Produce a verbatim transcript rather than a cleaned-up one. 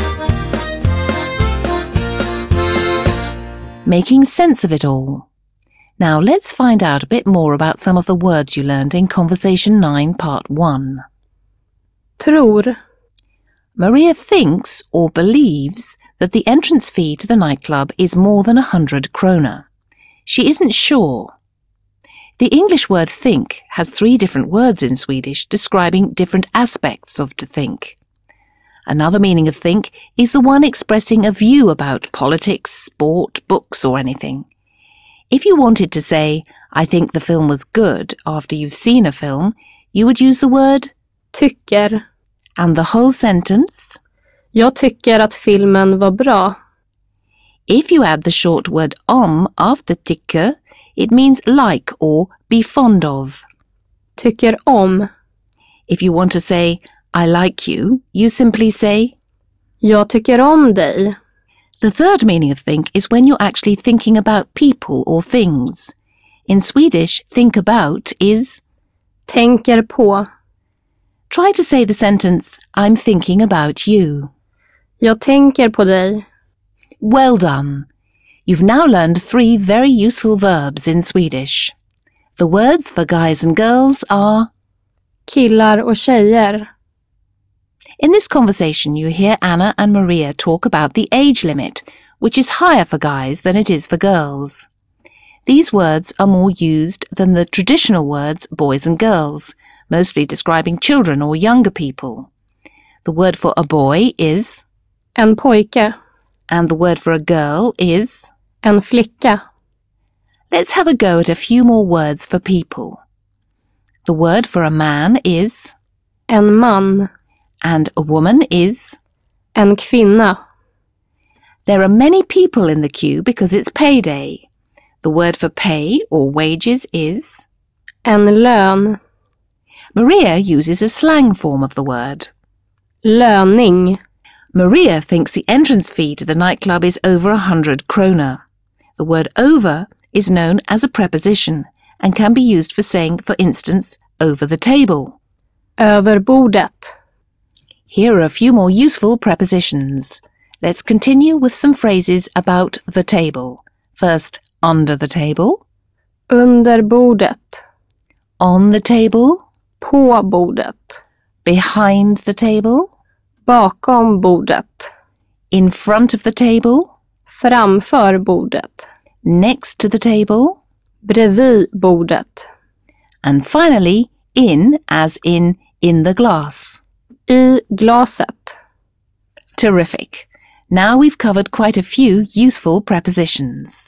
Making sense of it all. Now let's find out a bit more about some of the words you learned in Conversation nine, Part one. Tror. Maria thinks or believes that the entrance fee to the nightclub is more than a hundred krona. She isn't sure. The English word think has three different words in Swedish describing different aspects of to think. Another meaning of think is the one expressing a view about politics, sport, books or anything. If you wanted to say, I think the film was good after you've seen a film, you would use the word Tycker. And the whole sentence? Jag tycker att filmen var bra. If you add the short word om after tycker, it means like or be fond of. Tycker om. If you want to say, I like you, you simply say, Jag tycker om dig. The third meaning of think is when you're actually thinking about people or things. In Swedish, think about is Tänker på. Try to say the sentence, I'm thinking about you. Jag tänker på dig. Well done. You've now learned three very useful verbs in Swedish. The words for guys and girls are Killar och tjejer. In this conversation, you hear Anna and Maria talk about the age limit, which is higher for guys than it is for girls. These words are more used than the traditional words boys and girls, mostly describing children or younger people. The word for a boy is En pojke. and the word for a girl is En flicka. Let's have a go at a few more words for people. The word for a man is En man. and a woman is. En kvinna. There are many people in the queue because it's payday. The word for pay or wages is. En lön. Maria uses a slang form of the word. Löning. Maria thinks the entrance fee to the nightclub is over a hundred krona. The word over is known as a preposition and can be used for saying, for instance, over the table. Över bordet. Here are a few more useful prepositions. Let's continue with some phrases about the table. First, under the table. Under bordet. On the table. På bordet. Behind the table. Bakom bordet. In front of the table. Framför bordet. Next to the table. Bredvid bordet. And finally, in as in in the glass. I glaset. Terrific. Now we've covered quite a few useful prepositions.